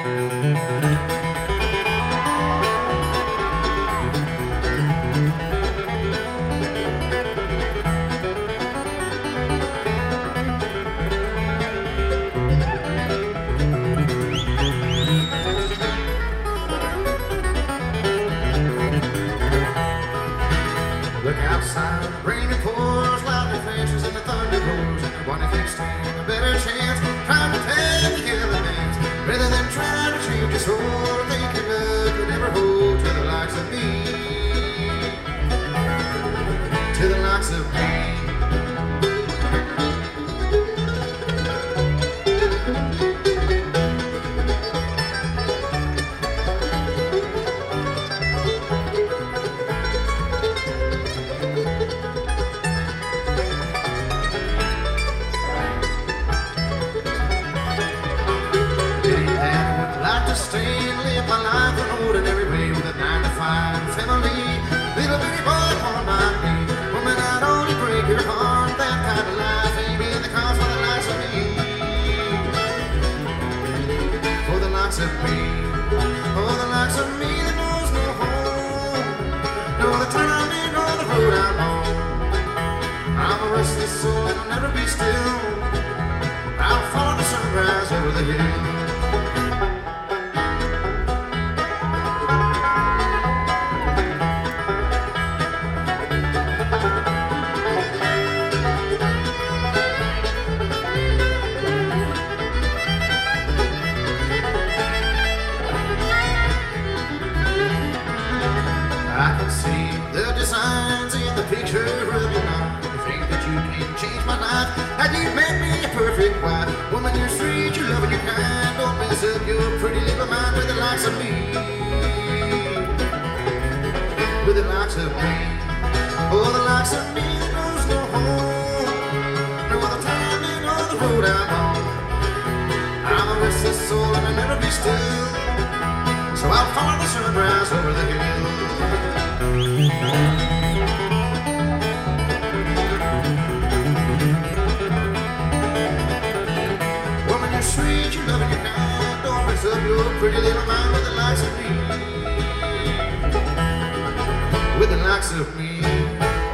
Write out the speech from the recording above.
Look outside, the rain it pours, loud the flashes and the thunder roars. One if you stand a better chance, trying to tell the other man's, rather than trying to change your soul. Think your love could ever hold to the likes of me, to the likes of me. To stay and live my life an ordinary way with a 9-to-5 family. Little bitty boy upon my knee. Woman, I'd only break your heart. That kind of life ain't in the cards for the likes of me. For the likes of me. For the likes of me that knows no home. Know the time and know the road I'm on. I'm a restless soul and I'll never be still. I'll follow the sunrise over the hill. I can see the designs in the picture of your mind. You think that you can change my life, and you make me a perfect wife. Woman, you're sweet, you're loving, you're kind. Don't mess up your pretty little mind with the likes of me, with the likes of me. Oh, the likes of me that knows no home, no other time and no other road I'm on. I'm a restless soul and I'll never be still, so I'll follow the sunrise over the hill. Woman, you're sweet, you're loving, you're kind. Don't mess up your pretty little mind with the likes of me, with the likes of me.